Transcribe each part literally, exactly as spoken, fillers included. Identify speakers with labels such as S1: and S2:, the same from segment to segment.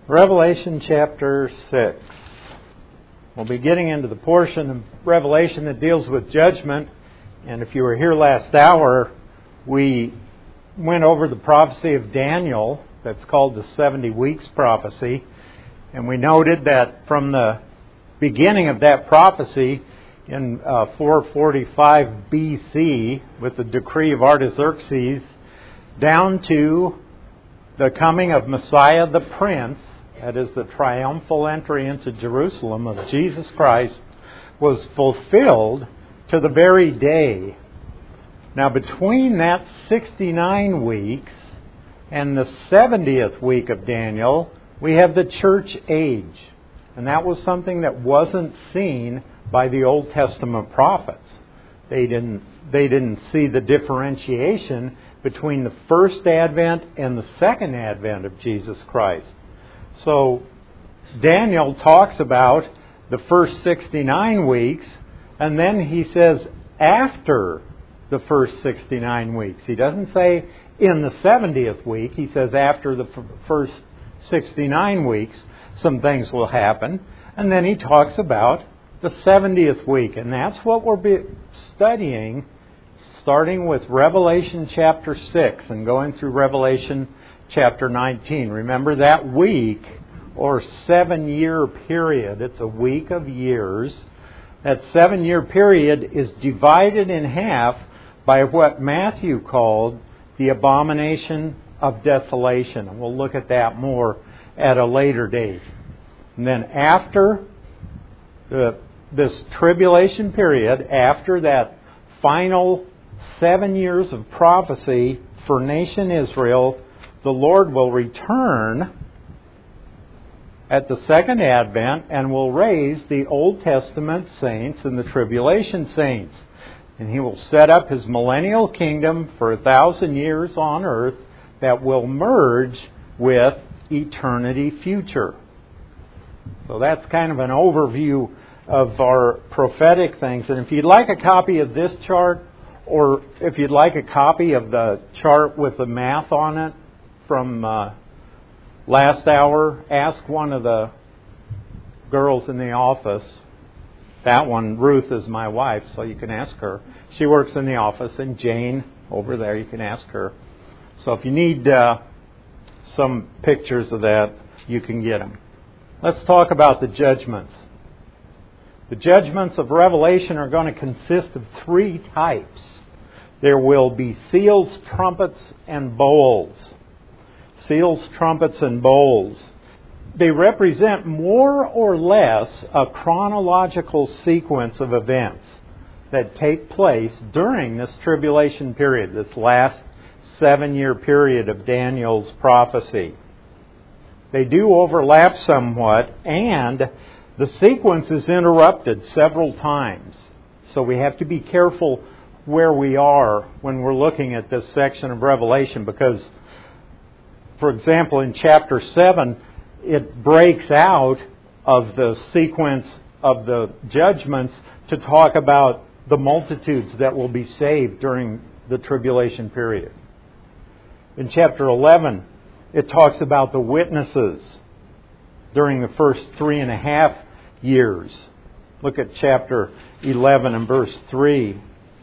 S1: Revelation chapter six. We'll be getting into the portion of Revelation that deals with judgment. And if you were here last hour, we went over the prophecy of Daniel that's called the seventy weeks prophecy. And we noted that from the beginning of that prophecy in uh, four forty-five B C with the decree of Artaxerxes down to the coming of Messiah the Prince, that is the triumphal entry into Jerusalem of Jesus Christ, was fulfilled to the very day. Now between that sixty-nine weeks and the seventieth week of Daniel, we have the church age. And that was something that wasn't seen by the Old Testament prophets. They didn't, they didn't see the differentiation between the first advent and the second advent of Jesus Christ. So Daniel talks about the first sixty-nine weeks, and then he says after the first sixty-nine weeks. He doesn't say in the seventieth week. He says after the f- first sixty-nine weeks some things will happen. And then he talks about the seventieth week. And that's what we'll be studying, starting with Revelation chapter six and going through Revelation chapter nineteen. Remember that week or seven-year period. It's a week of years. That seven-year period is divided in half by what Matthew called the abomination of desolation. And we'll look at that more at a later date. And then after the, this tribulation period, after that final seven years of prophecy for nation Israel, the Lord will return at the second advent and will raise the Old Testament saints and the tribulation saints. And He will set up His millennial kingdom for a thousand years on earth that will merge with eternity future. So that's kind of an overview of our prophetic things. And if you'd like a copy of this chart, or if you'd like a copy of the chart with the math on it from uh, last hour, ask one of the girls in the office. That one, Ruth, is my wife, so you can ask her. She works in the office. And Jane, over there, you can ask her. So if you need uh, some pictures of that, you can get them. Let's talk about the judgments. The judgments of Revelation are going to consist of three types. There will be seals, trumpets, and bowls. Seals, trumpets, and bowls. They represent more or less a chronological sequence of events that take place during this tribulation period, this last seven-year period of Daniel's prophecy. They do overlap somewhat, and the sequence is interrupted several times. So we have to be careful where we are when we're looking at this section of Revelation, because, for example, in chapter seven, it breaks out of the sequence of the judgments to talk about the multitudes that will be saved during the tribulation period. In chapter eleven, it talks about the witnesses during the first three and a half years. Look at chapter eleven and verse three.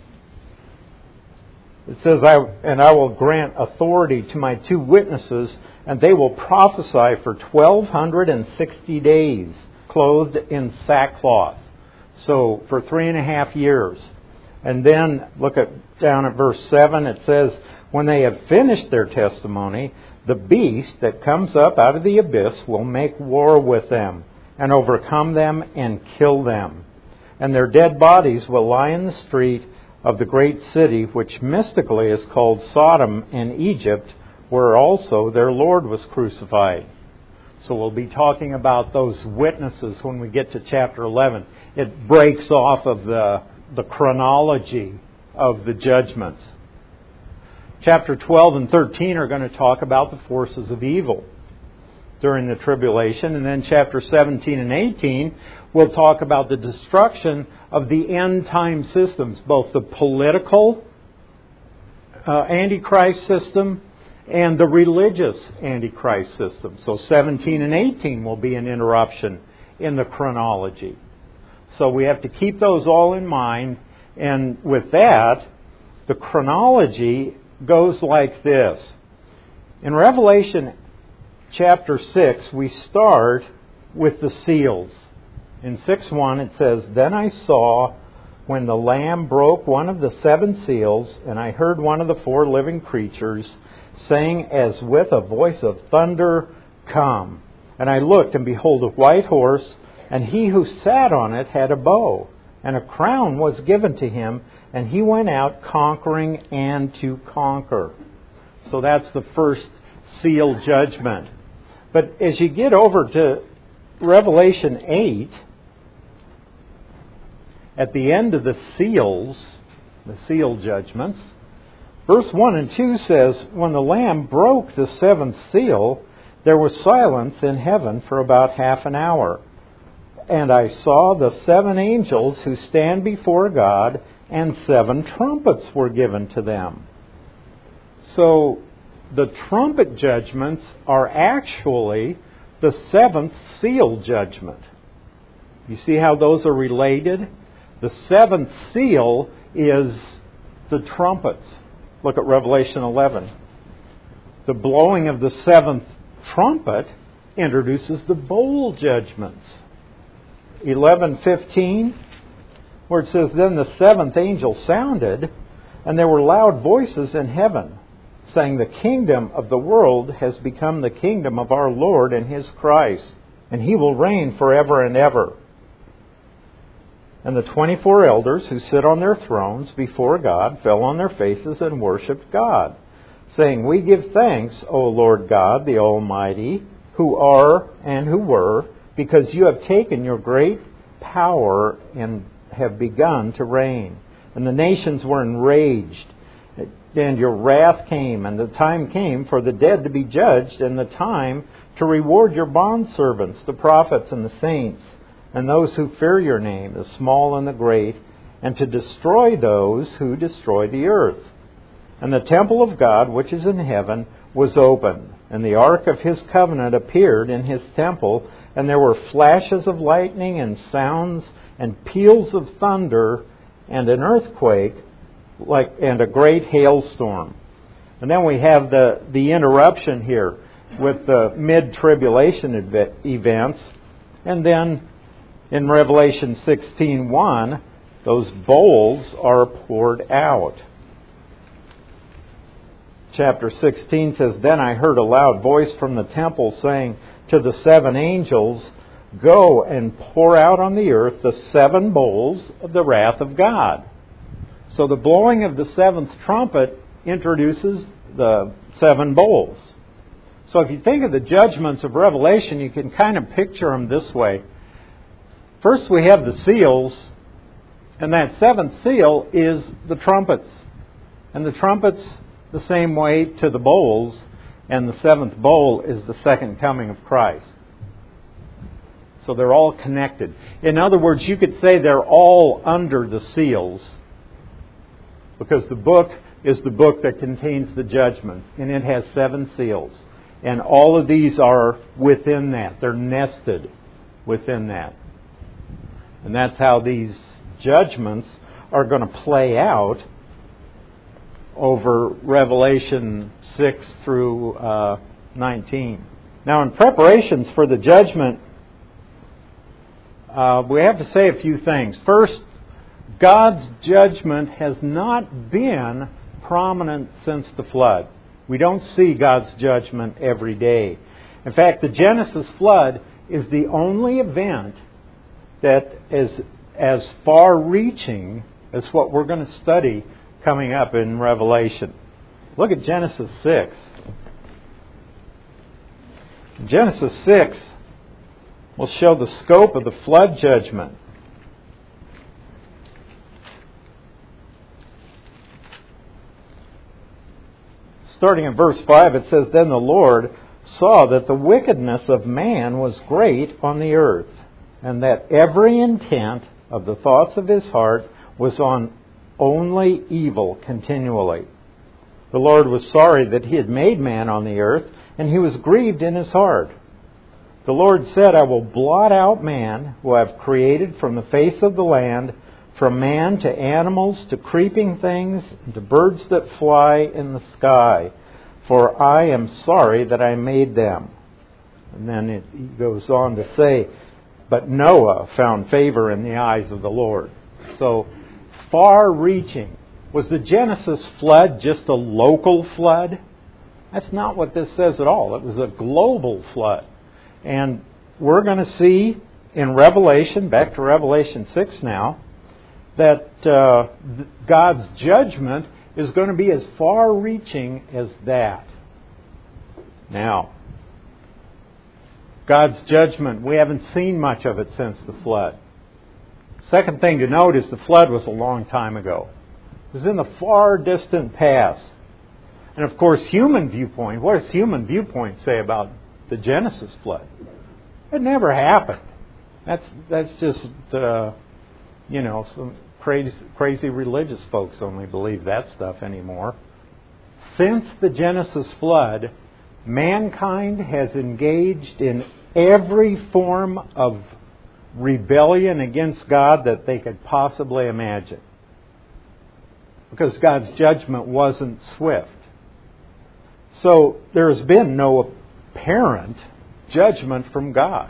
S1: It says, I, and I will grant authority to my two witnesses, and they will prophesy for twelve sixty days, clothed in sackcloth. So, for three and a half years. And then, look at down at verse seven, it says, when they have finished their testimony, the beast that comes up out of the abyss will make war with them, and overcome them and kill them. And their dead bodies will lie in the street of the great city, which mystically is called Sodom in Egypt, where also their Lord was crucified. So we'll be talking about those witnesses when we get to chapter eleven. It breaks off of the, the chronology of the judgments. Chapter twelve and thirteen are going to talk about the forces of evil during the tribulation. And then chapter seventeen and eighteen will talk about the destruction of the end time systems, both the political uh, Antichrist system and the religious Antichrist system. So seventeen and eighteen will be an interruption in the chronology. So we have to keep those all in mind. And with that, the chronology goes like this. In Revelation chapter six, we start with the seals. In six one it says, "Then I saw when the Lamb broke one of the seven seals, and I heard one of the four living creatures saying as with a voice of thunder, 'Come.' And I looked, and behold, a white horse, and he who sat on it had a bow, and a crown was given to him, and he went out conquering and to conquer." So that's the first seal judgment. But as you get over to Revelation eight, at the end of the seals, the seal judgments, verse one and two says, "When the Lamb broke the seventh seal, there was silence in heaven for about half an hour. And I saw the seven angels who stand before God, and seven trumpets were given to them." So the trumpet judgments are actually the seventh seal judgment. You see how those are related? The seventh seal is the trumpets. Look at Revelation eleven. The blowing of the seventh trumpet introduces the bowl judgments. eleven fifteen, where it says, "Then the seventh angel sounded, and there were loud voices in heaven, saying, 'The kingdom of the world has become the kingdom of our Lord and His Christ, and He will reign forever and ever.' And the twenty-four elders who sit on their thrones before God fell on their faces and worshipped God, saying, 'We give thanks, O Lord God, the Almighty, who are and who were, because you have taken your great power and have begun to reign. And the nations were enraged, and your wrath came, and the time came for the dead to be judged, and the time to reward your bondservants, the prophets and the saints, and those who fear your name, the small and the great, and to destroy those who destroy the earth. And the temple of God, which is in heaven, was opened, and the ark of His covenant appeared in His temple, and there were flashes of lightning and sounds and peals of thunder and an earthquake like and a great hailstorm." And then we have the, the interruption here with the mid-tribulation events. And then in Revelation sixteen one, those bowls are poured out. Chapter sixteen says, "Then I heard a loud voice from the temple saying to the seven angels, 'Go and pour out on the earth the seven bowls of the wrath of God.'" So the blowing of the seventh trumpet introduces the seven bowls. So if you think of the judgments of Revelation, you can kind of picture them this way. First we have the seals, and that seventh seal is the trumpets. And the trumpets the same way to the bowls, and the seventh bowl is the second coming of Christ. So they're all connected. In other words, you could say they're all under the seals, because the book is the book that contains the judgment, and it has seven seals. And all of these are within that. They're nested within that. And that's how these judgments are going to play out over Revelation six through uh, nineteen. Now, in preparations for the judgment, uh, we have to say a few things. First, God's judgment has not been prominent since the flood. We don't see God's judgment every day. In fact, the Genesis flood is the only event that is as far-reaching as what we're going to study coming up in Revelation. Look at Genesis six. Genesis six will show the scope of the flood judgment. Starting in verse five, it says, "Then the Lord saw that the wickedness of man was great on the earth, and that every intent of the thoughts of his heart was on only evil continually. The Lord was sorry that He had made man on the earth, and He was grieved in His heart. The Lord said, I will blot out man, who I have created from the face of the land, from man to animals, to creeping things, and to birds that fly in the sky. For I am sorry that I made them. And then it goes on to say, but Noah found favor in the eyes of the Lord. So, far-reaching. Was the Genesis flood just a local flood? That's not what this says at all. It was a global flood. And we're going to see in Revelation, back to Revelation six now, that uh, God's judgment is going to be as far-reaching as that. Now, God's judgment, we haven't seen much of it since the flood. Second thing to note is the flood was a long time ago. It was in the far distant past. And of course, human viewpoint, what does human viewpoint say about the Genesis flood? It never happened. That's that's just, uh, you know, some crazy, crazy religious folks only believe that stuff anymore. Since the Genesis flood, mankind has engaged in every form of rebellion against God that they could possibly imagine. Because God's judgment wasn't swift. So there has been no apparent judgment from God.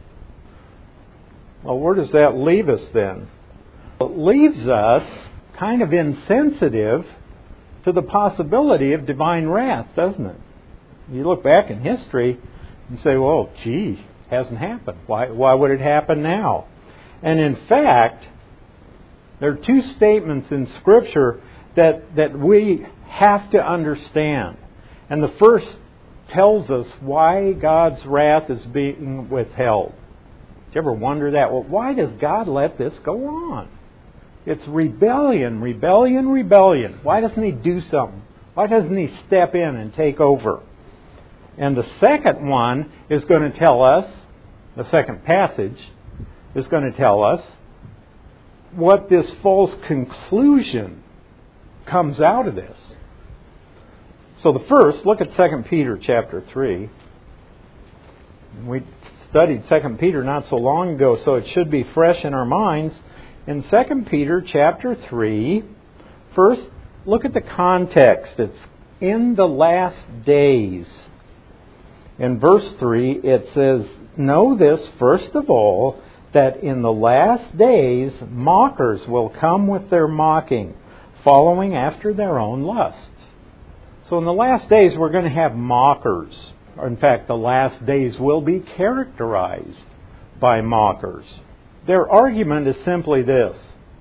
S1: Well, where does that leave us then? It leaves us kind of insensitive to the possibility of divine wrath, doesn't it? You look back in history and say, well, gee, hasn't happened. Why, why would it happen now? And in fact, there are two statements in Scripture that, that we have to understand. And the first tells us why God's wrath is being withheld. Did you ever wonder that? Well, why does God let this go on? It's rebellion, rebellion, rebellion. Why doesn't He do something? Why doesn't He step in and take over? And the second one is going to tell us, the second passage is going to tell us what this false conclusion comes out of this. So the first, look at Second Peter chapter three. We studied Second Peter not so long ago, so it should be fresh in our minds. In Second Peter chapter three, first, look at the context. It's in the last days. In verse three, it says, know this first of all, that in the last days mockers will come with their mocking, following after their own lusts. So in the last days we're going to have mockers. In fact, the last days will be characterized by mockers. Their argument is simply this: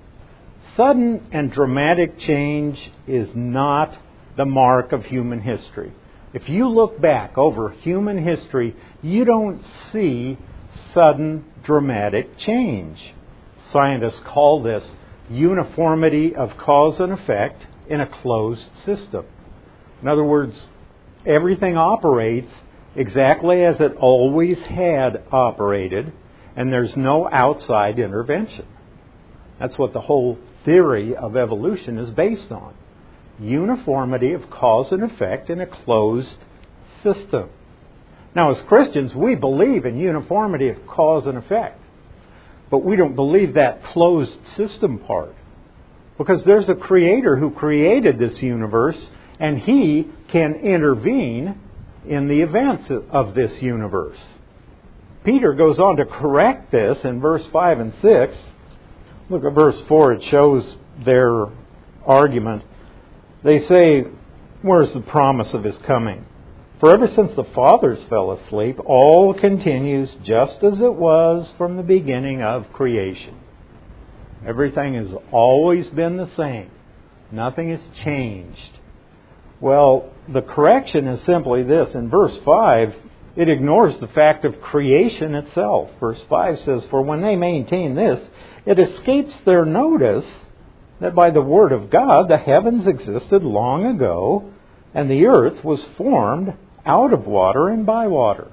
S1: sudden and dramatic change is not the mark of human history. If you look back over human history, you don't see sudden, dramatic change. Scientists call this uniformity of cause and effect in a closed system. In other words, everything operates exactly as it always had operated, and there's no outside intervention. That's what the whole theory of evolution is based on. Uniformity of cause and effect in a closed system. Now, as Christians, we believe in uniformity of cause and effect, but we don't believe that closed system part, because there's a creator who created this universe, and He can intervene in the events of this universe. Peter goes on to correct this in verse five and six. Look at verse four. It shows their argument. They say, where's the promise of His coming? For ever since the fathers fell asleep, all continues just as it was from the beginning of creation. Everything has always been the same. Nothing has changed. Well, the correction is simply this. In verse five, it ignores the fact of creation itself. Verse five says, for when they maintain this, it escapes their notice that by the word of God the heavens existed long ago, and the earth was formed out of water and by water.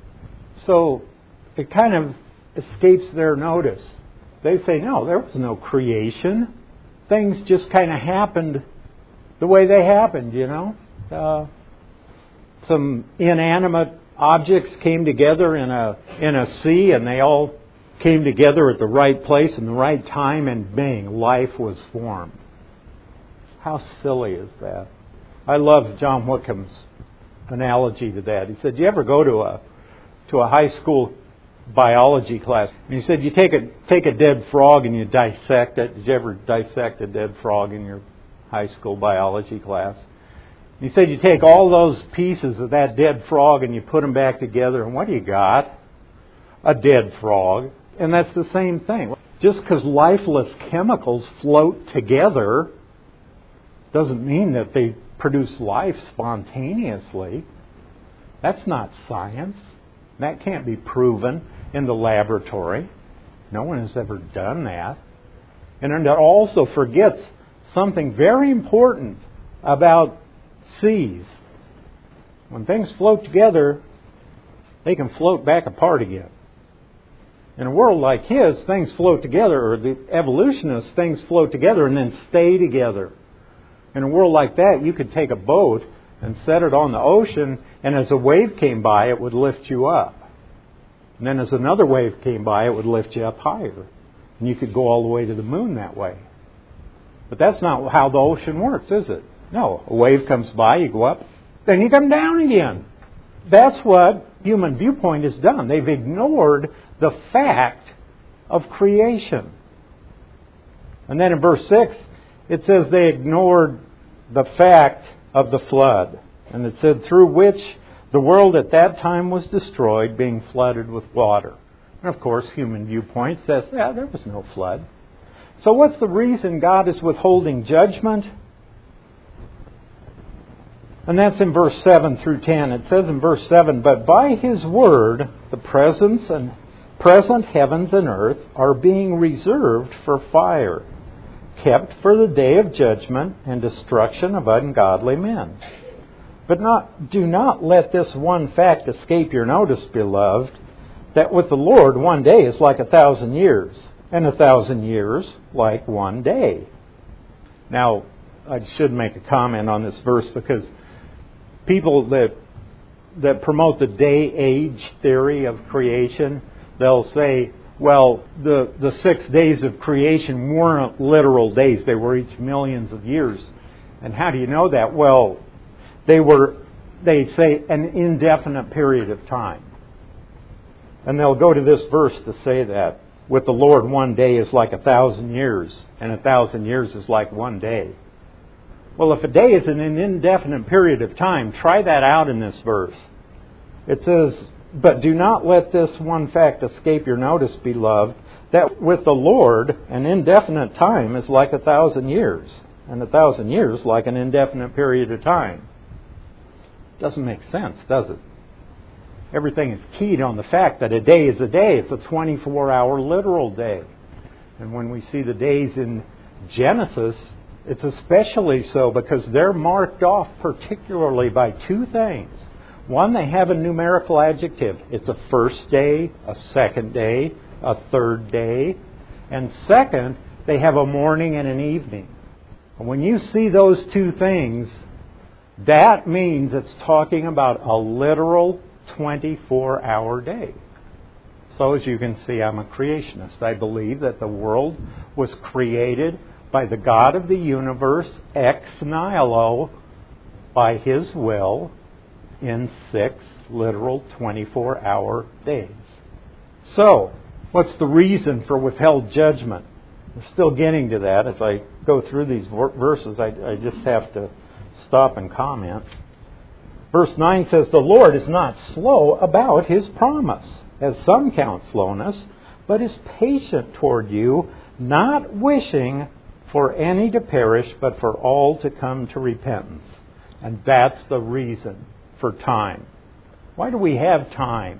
S1: So it kind of escapes their notice. They say, no, there was no creation. Things just kind of happened the way they happened, you know. Uh, some inanimate objects came together in a in a sea, and they all came together at the right place and the right time, and bang, life was formed. How silly is that? I love John Wickham's analogy to that. He said, "Do you ever go to a to a high school biology class?" And he said, "You take a take a dead frog and you dissect it." Did you ever dissect a dead frog in your high school biology class? He said, "You take all those pieces of that dead frog and you put them back together, and what do you got? A dead frog." And that's the same thing. Just because lifeless chemicals float together doesn't mean that they produce life spontaneously. That's not science. That can't be proven in the laboratory. No one has ever done that. And it also forgets something very important about seas. When things float together, they can float back apart again. In a world like his, things float together, or the evolutionists, things float together and then stay together. In a world like that, you could take a boat and set it on the ocean, and as a wave came by, it would lift you up. And then as another wave came by, it would lift you up higher. And you could go all the way to the moon that way. But that's not how the ocean works, is it? No, a wave comes by, you go up, then you come down again. That's what human viewpoint has done. They've ignored the fact of creation. And then in verse six, it says they ignored the fact of the flood. And it said, through which the world at that time was destroyed, being flooded with water. And of course, human viewpoint says, yeah, there was no flood. So what's the reason God is withholding judgment? And that's in verse seven through ten. It says in verse seven, but by His word, the presence and present heavens and earth are being reserved for fire, kept for the day of judgment and destruction of ungodly men. But not, do not let this one fact escape your notice, beloved, that with the Lord one day is like a thousand years, and a thousand years like one day. Now, I should make a comment on this verse, because people that that promote the day-age theory of creation, they'll say, well, the, the six days of creation weren't literal days. They were each millions of years. And how do you know that? Well, they were, they say, an indefinite period of time. And they'll go to this verse to say that. With the Lord, one day is like a thousand years, and a thousand years is like one day. Well, if a day is an indefinite period of time, try that out in this verse. It says, but do not let this one fact escape your notice, beloved, that with the Lord, an indefinite time is like a thousand years, and a thousand years like an indefinite period of time. Doesn't make sense, does it? Everything is keyed on the fact that a day is a day. It's a twenty-four hour literal day. And when we see the days in Genesis, it's especially so because they're marked off particularly by two things. One, they have a numerical adjective. It's a first day, a second day, a third day. And second, they have a morning and an evening. And when you see those two things, that means it's talking about a literal twenty-four hour day. So as you can see, I'm a creationist. I believe that the world was created by the God of the universe, ex nihilo, by His will, in six literal twenty-four hour days. So, what's the reason for withheld judgment? I'm still getting to that. As I go through these verses, I, I just have to stop and comment. Verse nine says, the Lord is not slow about His promise, as some count slowness, but is patient toward you, not wishing for any to perish, but for all to come to repentance. And that's the reason for time. Why do we have time?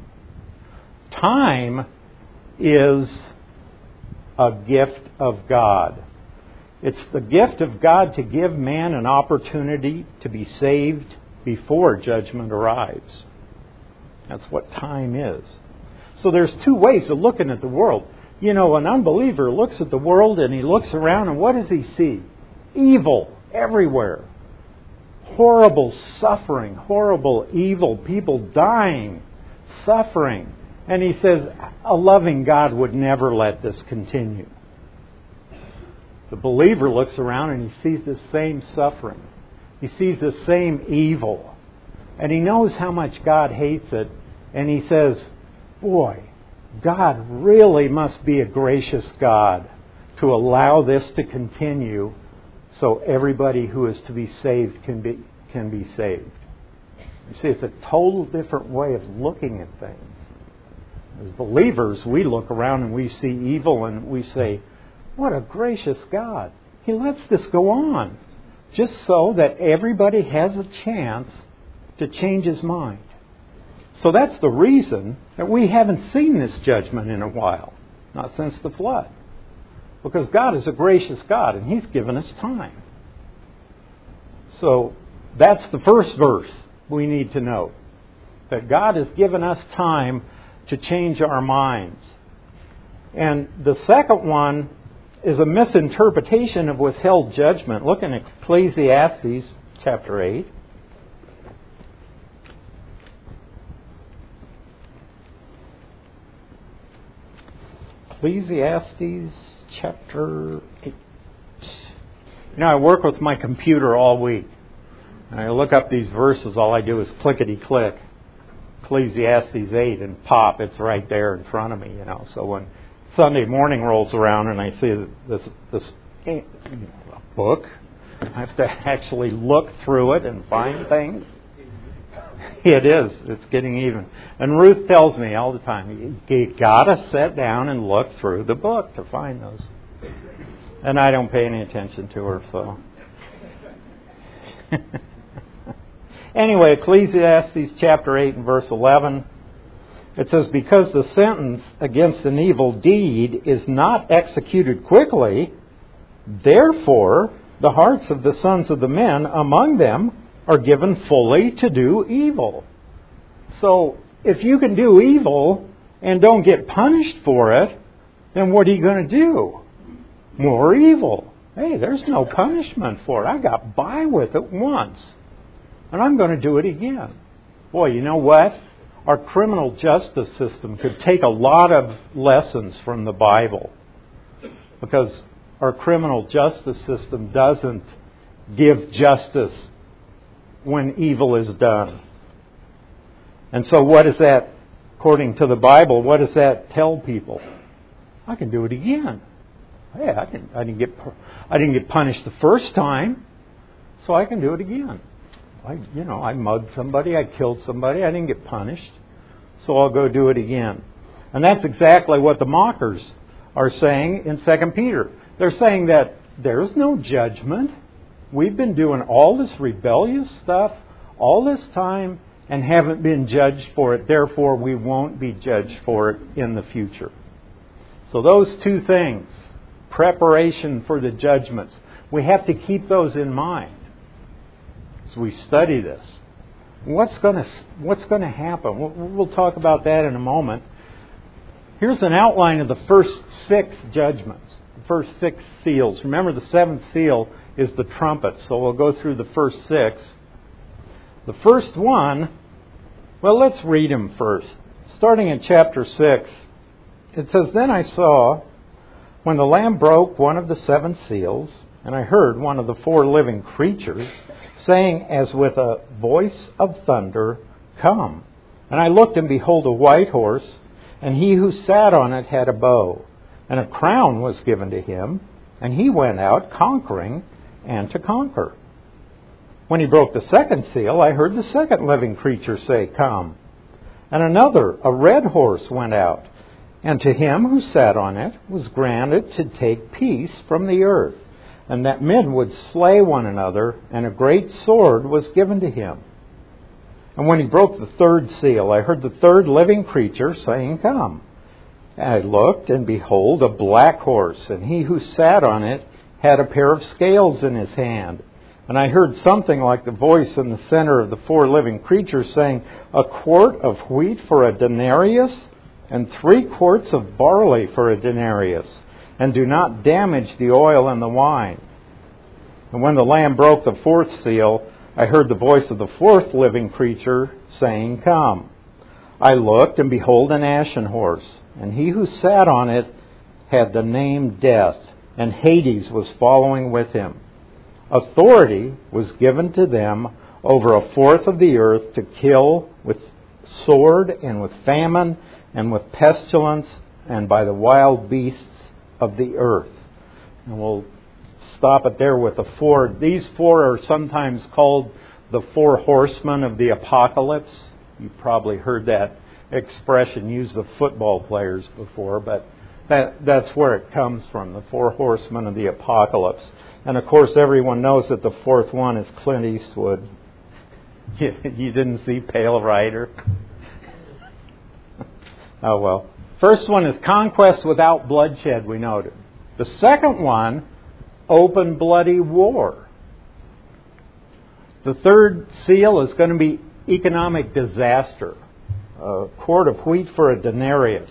S1: Time is a gift of God. It's the gift of God to give man an opportunity to be saved before judgment arrives. That's what time is. So there's two ways of looking at the world. You know, an unbeliever looks at the world and he looks around, and what does he see? Evil everywhere. horrible suffering, horrible evil, people dying, suffering. And he says a loving God would never let this continue. The believer looks around and he sees the same suffering. He sees the same evil. And he knows how much God hates it. And he says, boy, God really must be a gracious God to allow this to continue so everybody who is to be saved can be can be saved. You see, it's a total different way of looking at things. As believers, we look around and we see evil and we say, what a gracious God. He lets this go on just so that everybody has a chance to change his mind. So that's the reason that we haven't seen this judgment in a while, not since the flood. Because God is a gracious God and He's given us time. So that's the first verse we need to know. That God has given us time to change our minds. And the second one is a misinterpretation of withheld judgment. Look in Ecclesiastes chapter eight. Ecclesiastes chapter eight. You know, I work with my computer all week. And I look up these verses, all I do is clickety-click. Ecclesiastes eight, and pop, it's right there in front of me, you know. So when Sunday morning rolls around and I see this, this you know, book, I have to actually look through it and find things. It is. It's getting even. And Ruth tells me all the time, you got to sit down and look through the book to find those. And I don't pay any attention to her, so. Anyway, Ecclesiastes chapter eight and verse eleven, it says, because the sentence against an evil deed is not executed quickly, therefore the hearts of the sons of the men among them are given fully to do evil. So if you can do evil and don't get punished for it, then what are you going to do? More evil. Hey, there's no punishment for it. I got by with it once. And I'm going to do it again. Boy, you know what? Our criminal justice system could take a lot of lessons from the Bible. Because our criminal justice system doesn't give justice when evil is done. And so what does that, according to the Bible, what does that tell people? I can do it again. Hey, I didn't, I didn't get, I didn't get punished the first time, so I can do it again. I, you know, I mugged somebody, I killed somebody, I didn't get punished, so I'll go do it again. And that's exactly what the mockers are saying in Second Peter. They're saying that there's no judgment. We've been doing all this rebellious stuff all this time and haven't been judged for it. Therefore, we won't be judged for it in the future. So those two things, preparation for the judgments, we have to keep those in mind as we study this. What's going to what's going to happen? We'll, we'll talk about that in a moment. Here's an outline of the first six judgments, the first six seals. Remember, the seventh seal is the trumpet, so we'll go through the first six. The first one, well, let's read them first. Starting in chapter six, it says, Then I saw, when the Lamb broke one of the seven seals, and I heard one of the four living creatures saying as with a voice of thunder, Come. And I looked, and behold, a white horse, and he who sat on it had a bow, and a crown was given to him, and he went out conquering and to conquer. When he broke the second seal, I heard the second living creature say, Come. And another, a red horse, went out, and to him who sat on it was granted to take peace from the earth, and that men would slay one another, and a great sword was given to him. And when he broke the third seal, I heard the third living creature saying, Come. And I looked, and behold, a black horse, and he who sat on it had a pair of scales in his hand. And I heard something like the voice in the center of the four living creatures saying, A quart of wheat for a denarius, and three quarts of barley for a denarius, and do not damage the oil and the wine. And when the Lamb broke the fourth seal, I heard the voice of the fourth living creature saying, "Come." I looked, and behold, an ashen horse, and he who sat on it had the name Death, and Hades was following with him. Authority was given to them over a fourth of the earth to kill with sword and with famine and with pestilence and by the wild beasts of the earth. And we'll stop it there with the four. These four are sometimes called the four horsemen of the apocalypse. You've probably heard that expression used of football players before, but that, that's where it comes from, the four horsemen of the apocalypse. And of course, everyone knows that the fourth one is Clint Eastwood. You, you didn't see Pale Rider? Oh well. First one is conquest without bloodshed, we noted. The second one, open bloody war. The third seal is going to be economic disaster. A quart of wheat for a denarius.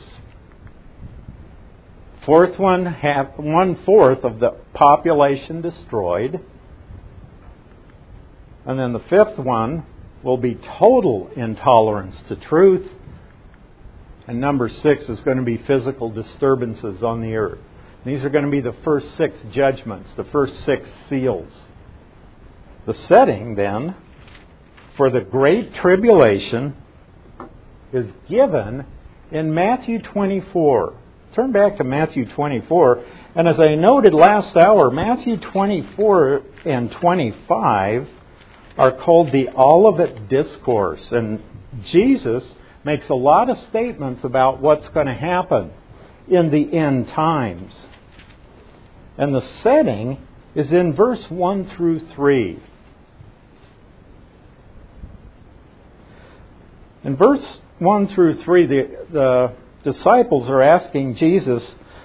S1: Fourth one, half, one-fourth of the population destroyed. And then the fifth one will be total intolerance to truth. And number six is going to be physical disturbances on the earth. These are going to be the first six judgments, the first six seals. The setting, then, for the Great Tribulation is given in Matthew twenty-four. Turn back to Matthew twenty-four. And as I noted last hour, Matthew twenty-four and twenty-five are called the Olivet Discourse. And Jesus makes a lot of statements about what's going to happen in the end times. And the setting is in verse one through three. In verse one through three, the, the disciples are asking Jesus.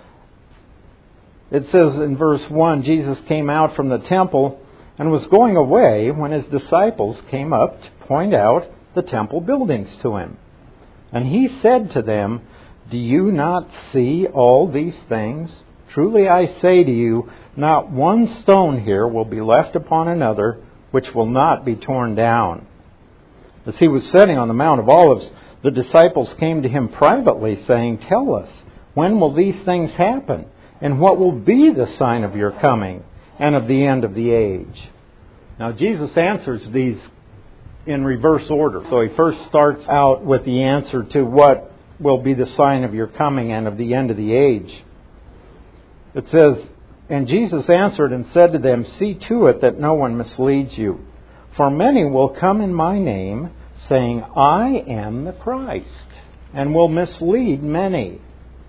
S1: It says in verse one, Jesus came out from the temple and was going away when his disciples came up to point out the temple buildings to him. And he said to them, "Do you not see all these things? Truly I say to you, not one stone here will be left upon another which will not be torn down." As he was sitting on the Mount of Olives, the disciples came to him privately, saying, "Tell us, when will these things happen? And what will be the sign of your coming and of the end of the age?" Now Jesus answers these in reverse order. So he first starts out with the answer to what will be the sign of your coming and of the end of the age. It says, "And Jesus answered and said to them, See to it that no one misleads you. For many will come in my name, saying, I am the Christ, and will mislead many."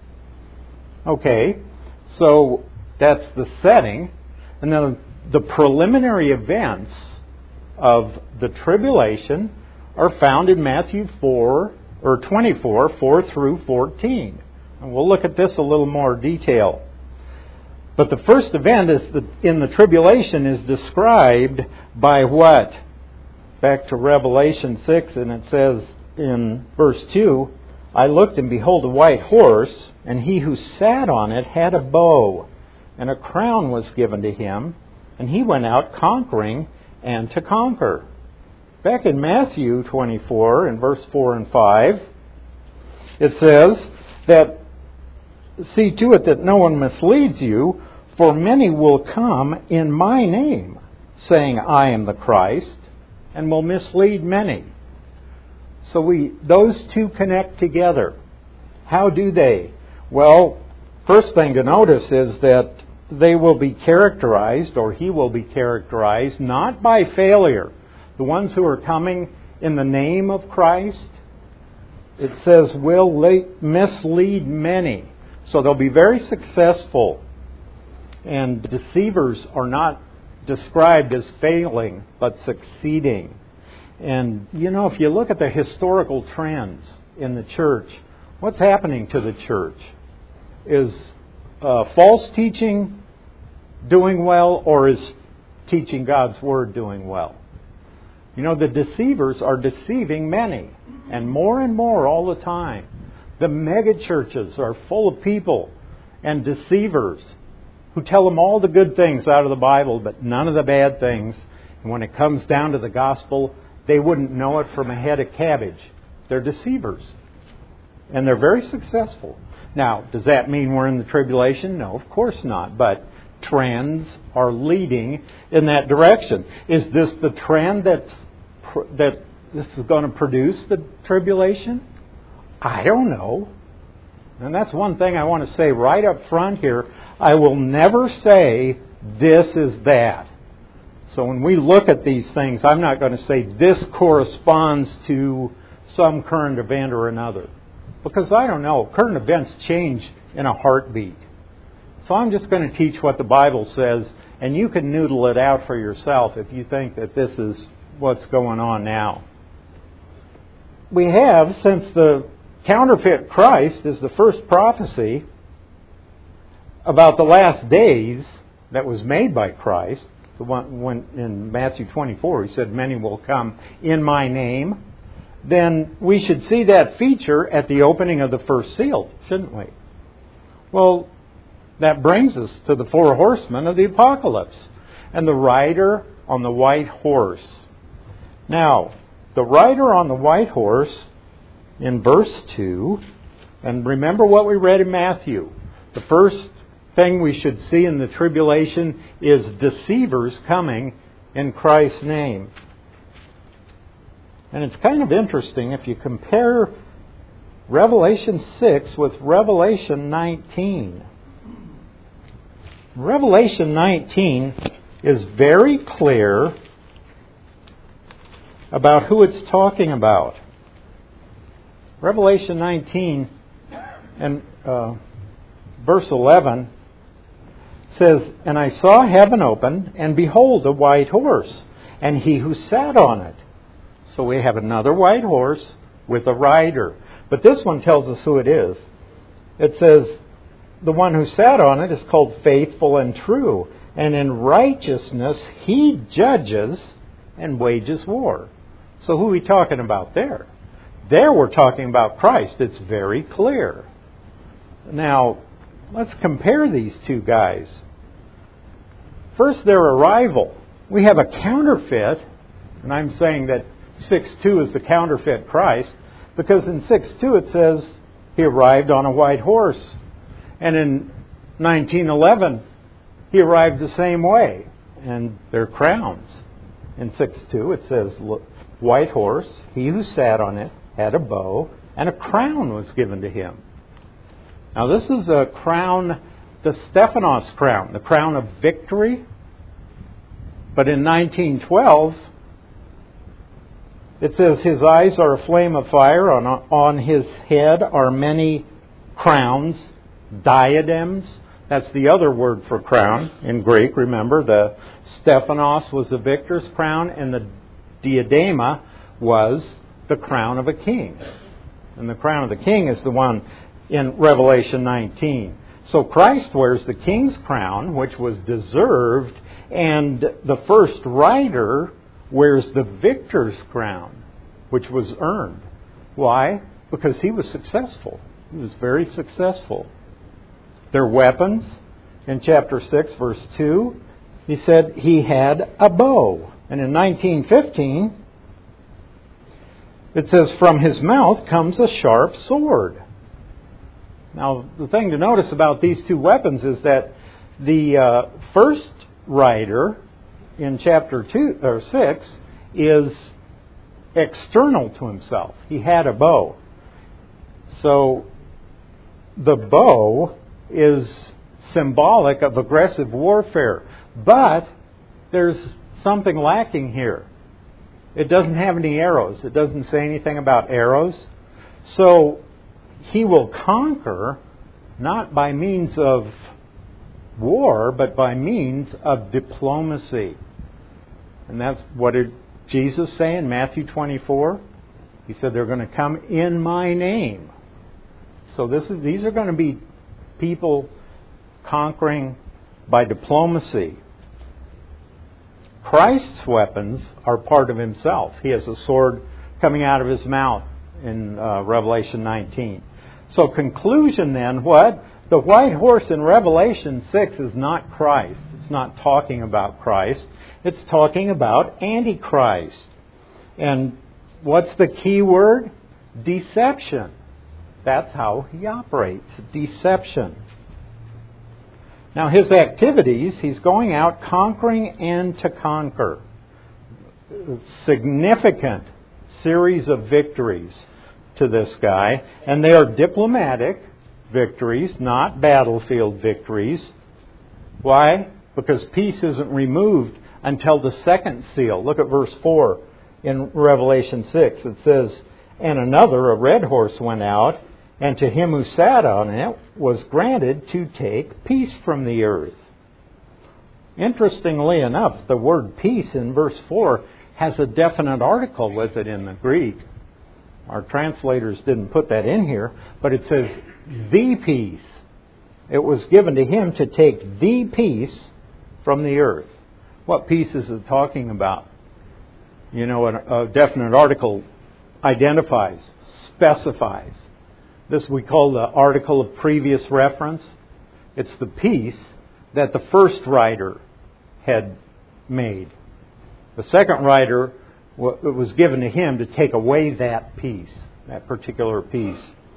S1: Okay, so that's the setting. And then the preliminary events of the tribulation are found in Matthew four, or twenty-four, four through fourteen. And we'll look at this a little more detail. But the first event is the, in the tribulation is described by what? Back to Revelation six, and it says in verse two, "I looked, and behold a white horse, and he who sat on it had a bow, and a crown was given to him, and he went out conquering and to conquer." Back in Matthew twenty-four, in verse four and five, it says that, "See to it that no one misleads you, for many will come in my name, saying, I am the Christ, and will mislead many." So we those two connect together. How do they? Well, first thing to notice is that they will be characterized, or he will be characterized, not by failure. The ones who are coming in the name of Christ, it says, will mislead many. So they'll be very successful. And deceivers are not described as failing, but succeeding. And, you know, if you look at the historical trends in the church, what's happening to the church? Is uh, false teaching doing well, or is teaching God's Word doing well? You know, the deceivers are deceiving many, and more and more all the time. The mega churches are full of people and deceivers who tell them all the good things out of the Bible, but none of the bad things. And when it comes down to the gospel, they wouldn't know it from a head of cabbage. They're deceivers. And they're very successful. Now, does that mean we're in the tribulation? No, of course not. But trends are leading in that direction. Is this the trend that that this is going to produce the tribulation? I don't know. And that's one thing I want to say right up front here. I will never say this is that. So when we look at these things, I'm not going to say this corresponds to some current event or another. Because I don't know. Current events change in a heartbeat. So I'm just going to teach what the Bible says, and you can noodle it out for yourself if you think that this is what's going on now. We have, since the counterfeit Christ is the first prophecy about the last days that was made by Christ, the one when in Matthew twenty-four he said, "Many will come in my name," then we should see that feature at the opening of the first seal, shouldn't we? Well, that brings us to the four horsemen of the apocalypse and the rider on the white horse. Now, the rider on the white horse in verse two, and remember what we read in Matthew. The first thing we should see in the tribulation is deceivers coming in Christ's name. And it's kind of interesting if you compare Revelation six with Revelation nineteen. Revelation nineteen is very clear about who it's talking about. Revelation nineteen and uh, verse eleven says, "And I saw heaven open, and behold, a white horse, and he who sat on it." So we have another white horse with a rider. But this one tells us who it is. It says, the one who sat on it is called Faithful and True, and in righteousness he judges and wages war. So who are we talking about there? There we're talking about Christ. It's very clear. Now, let's compare these two guys. First, their arrival. We have a counterfeit, and I'm saying that six two is the counterfeit Christ, because in six two it says he arrived on a white horse. And in nineteen eleven, he arrived the same way. And they're crowns. In six two it says, white horse, he who sat on it had a bow, and a crown was given to him. Now this is a crown, the Stephanos crown, the crown of victory. But in nineteen twelve, it says, his eyes are a flame of fire, on, on his head are many crowns, diadems. That's the other word for crown in Greek. Remember, the Stephanos was the victor's crown, and the diadema was the crown of a king. And the crown of the king is the one in Revelation nineteen. So Christ wears the king's crown, which was deserved, and the first rider wears the victor's crown, which was earned. Why? Because he was successful. He was very successful. Their weapons, in chapter six, verse two, he said he had a bow. And in nineteen fifteen, it says, from his mouth comes a sharp sword. Now, the thing to notice about these two weapons is that the uh, first rider in chapter two or six is external to himself. He had a bow. So the bow is symbolic of aggressive warfare. But there's something lacking here. It doesn't have any arrows. It doesn't say anything about arrows. So he will conquer not by means of war, but by means of diplomacy. And that's what did Jesus say in Matthew twenty-four? He said they're going to come in my name. So this is these are going to be people conquering by diplomacy. Christ's weapons are part of himself. He has a sword coming out of his mouth in uh, Revelation nineteen. So conclusion then, what? The white horse in Revelation six is not Christ. It's not talking about Christ. It's talking about Antichrist. And what's the key word? Deception. That's how he operates. Deception. Now his activities, he's going out conquering and to conquer. Significant series of victories to this guy. And they are diplomatic victories, not battlefield victories. Why? Because peace isn't removed until the second seal. Look at verse four in Revelation six. It says, "And another, a red horse, went out, and to him who sat on it was granted to take peace from the earth." Interestingly enough, the word peace in verse four has a definite article with it in the Greek. Our translators didn't put that in here, but it says, "the peace." It was given to him to take the peace from the earth. What peace is it talking about? You know, a, a definite article identifies, specifies. This we call the article of previous reference. It's the peace that the first writer had made. The second writer, it was given to him to take away that peace, that particular peace.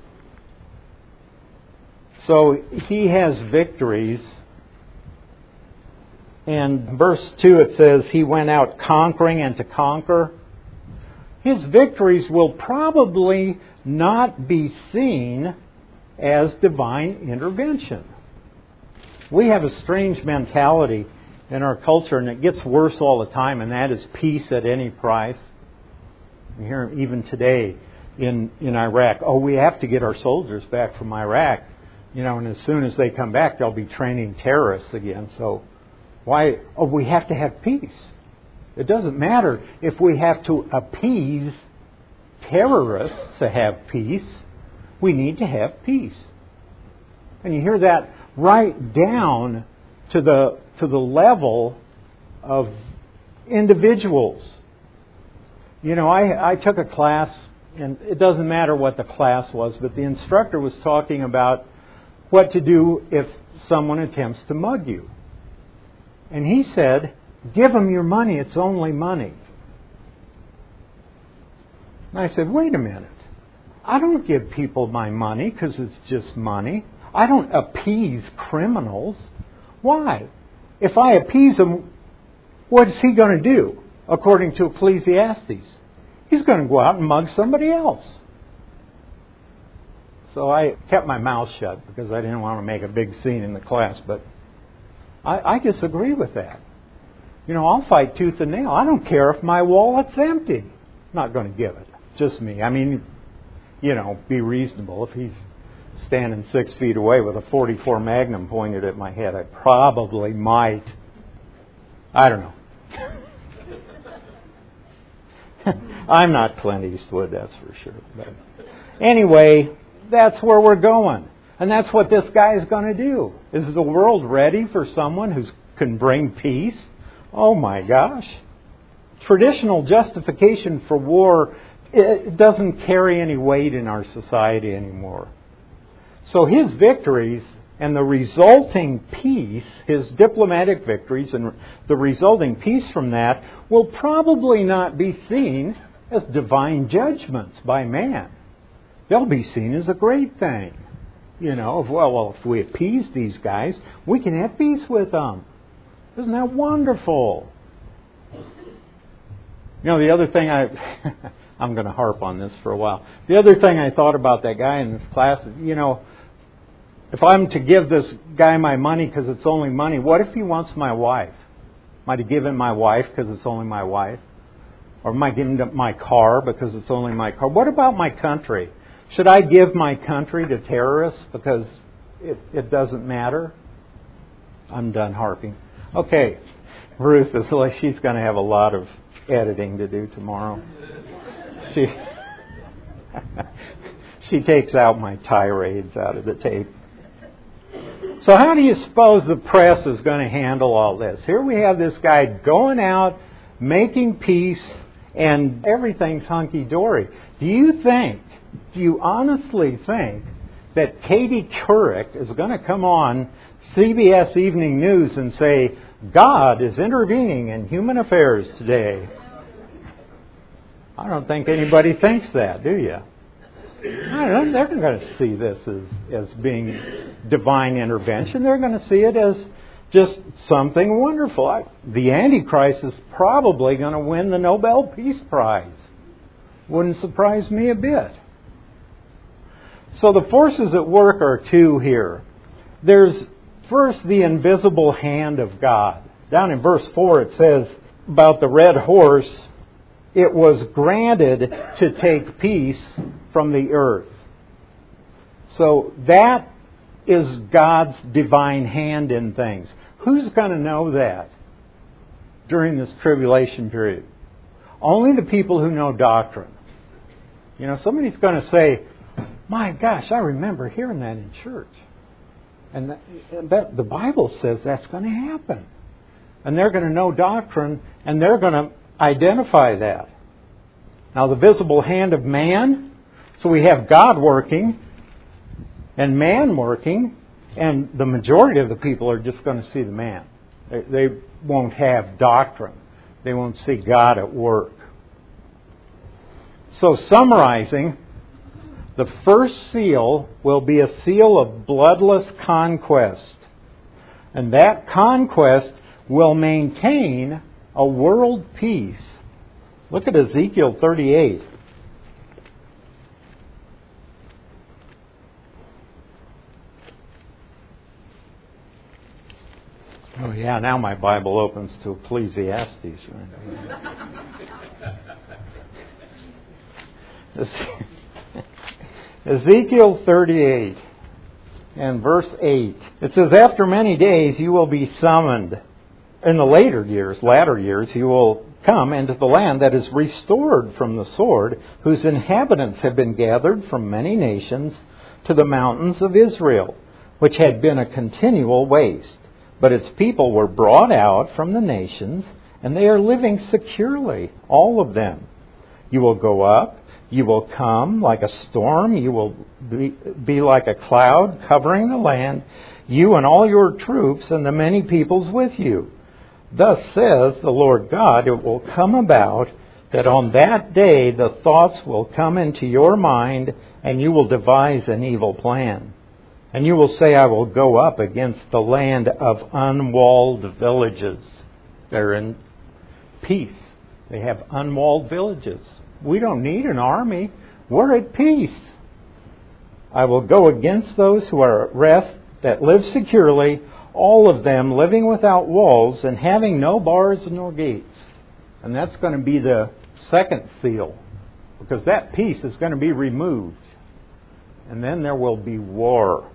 S1: So he has victories. And verse two it says, he went out conquering and to conquer. His victories will probably not be seen as divine intervention. We have a strange mentality in our culture, and it gets worse all the time, and that is peace at any price. You hear even today in, in Iraq, oh, we have to get our soldiers back from Iraq. You know, and as soon as they come back, they'll be training terrorists again. So why? Oh, we have to have peace. It doesn't matter if we have to appease terrorists to have peace. We need to have peace. And you hear that right down to the to the level of individuals. You know, I, I took a class, and it doesn't matter what the class was, but the instructor was talking about what to do if someone attempts to mug you. And he said, give them your money, it's only money. And I said, wait a minute. I don't give people my money because it's just money. I don't appease criminals. Why? If I appease them, what's he going to do? According to Ecclesiastes, he's going to go out and mug somebody else. So I kept my mouth shut because I didn't want to make a big scene in the class. But I, I disagree with that. You know, I'll fight tooth and nail. I don't care if my wallet's empty. I'm not going to give it. Just me. I mean, you know, be reasonable. If he's standing six feet away with a forty-four Magnum pointed at my head, I probably might. I don't know. I'm not Clint Eastwood, that's for sure. But anyway, that's where we're going. And that's what this guy is going to do. Is the world ready for someone who can bring peace? Oh my gosh. Traditional justification for war, it doesn't carry any weight in our society anymore. So his victories and the resulting peace, his diplomatic victories and the resulting peace from that will probably not be seen as divine judgments by man. They'll be seen as a great thing. You know, if, well, well, if we appease these guys, we can have peace with them. Isn't that wonderful? You know, the other thing I... I'm going to harp on this for a while. The other thing I thought about that guy in this class is, you know, if I'm to give this guy my money because it's only money, what if he wants my wife? Am I to give him my wife because it's only my wife? Or am I giving him my car because it's only my car? What about my country? Should I give my country to terrorists because it, it doesn't matter? I'm done harping. Okay, Ruth is like, she's going to have a lot of editing to do tomorrow. She she takes out my tirades out of the tape. So how do you suppose the press is going to handle all this? Here we have this guy going out, making peace, and everything's hunky-dory. Do you think, do you honestly think that Katie Couric is going to come on C B S Evening News and say, God is intervening in human affairs today. I don't think anybody thinks that, do you? I don't, they're not going to see this as, as being divine intervention. They're going to see it as just something wonderful. I, the Antichrist is probably going to win the Nobel Peace Prize. Wouldn't surprise me a bit. So the forces at work are two here. There's first the invisible hand of God. Down in verse four it says about the red horse, it was granted to take peace from the earth. So that is God's divine hand in things. Who's going to know that during this tribulation period? Only the people who know doctrine. You know, somebody's going to say, my gosh, I remember hearing that in church. And that, that the Bible says that's going to happen. And they're going to know doctrine, and they're going to identify that. Now, the visible hand of man, so we have God working and man working, and the majority of the people are just going to see the man. They, they won't have doctrine. They won't see God at work. So, summarizing, the first seal will be a seal of bloodless conquest. And that conquest will maintain a world peace. Look at Ezekiel thirty-eight. Oh yeah, now my Bible opens to Ecclesiastes. Ezekiel thirty-eight and verse eight. It says, after many days you will be summoned. In the later years, latter years, you will come into the land that is restored from the sword, whose inhabitants have been gathered from many nations to the mountains of Israel, which had been a continual waste. But its people were brought out from the nations, and they are living securely, all of them. You will go up, you will come like a storm, you will be, be like a cloud covering the land, you and all your troops and the many peoples with you. Thus says the Lord God, it will come about that on that day the thoughts will come into your mind, and you will devise an evil plan. And you will say, I will go up against the land of unwalled villages. They're in peace. They have unwalled villages. We don't need an army. We're at peace. I will go against those who are at rest, that live securely, all of them living without walls and having no bars nor gates. And that's going to be the second seal, because that peace is going to be removed. And then there will be war.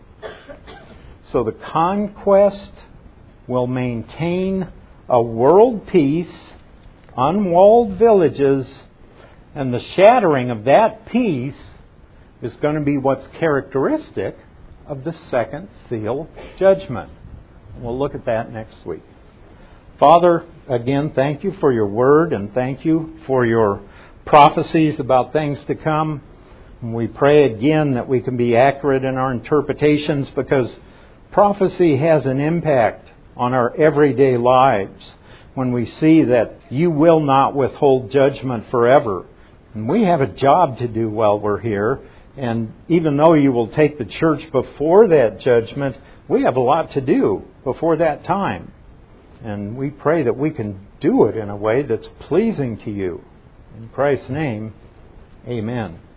S1: So the conquest will maintain a world peace, unwalled villages, and the shattering of that peace is going to be what's characteristic of the second seal judgment. We'll look at that next week. Father, again, thank you for your word, and thank you for your prophecies about things to come. And we pray again that we can be accurate in our interpretations, because prophecy has an impact on our everyday lives when we see that you will not withhold judgment forever. And we have a job to do while we're here. And even though you will take the church before that judgment, we have a lot to do before that time. And we pray that we can do it in a way that's pleasing to you. In Christ's name, amen.